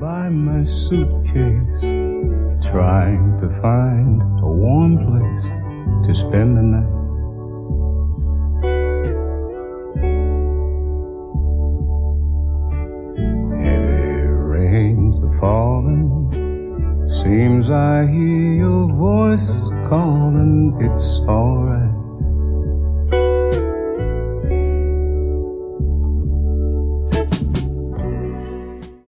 by my suitcase, trying to find a warm place to spend the night. Heavy rains are falling, seems I hear your voice calling. It's alright,